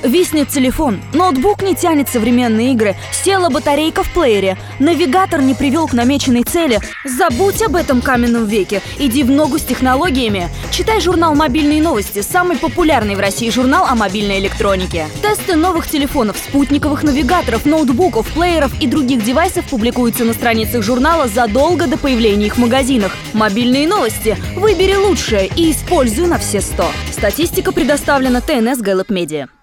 Виснет телефон, ноутбук не тянет современные игры, села батарейка в плеере, навигатор не привел к намеченной цели. Забудь об этом каменном веке, иди в ногу с технологиями. Читай журнал «Мобильные новости», самый популярный в России журнал о мобильной электронике. Тесты новых телефонов, спутниковых навигаторов, ноутбуков, плееров и других девайсов публикуются на страницах журнала задолго до появления их в магазинах. «Мобильные новости». Выбери лучшее и используй на все 100. Статистика предоставлена ТНС Гэллоп Медиа.